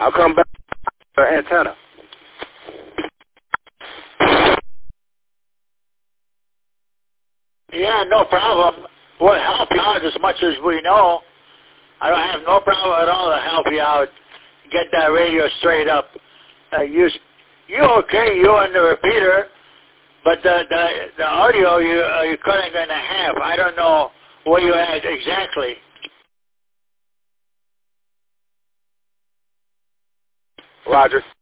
I'll come back to the antenna. Yeah, no problem. We'll help you out as much as we know. I don't have no problem at all to help you out. Get that radio straight up. You okay? You on the repeater, but the audio you're cutting in half. I don't know what you had exactly. Roger.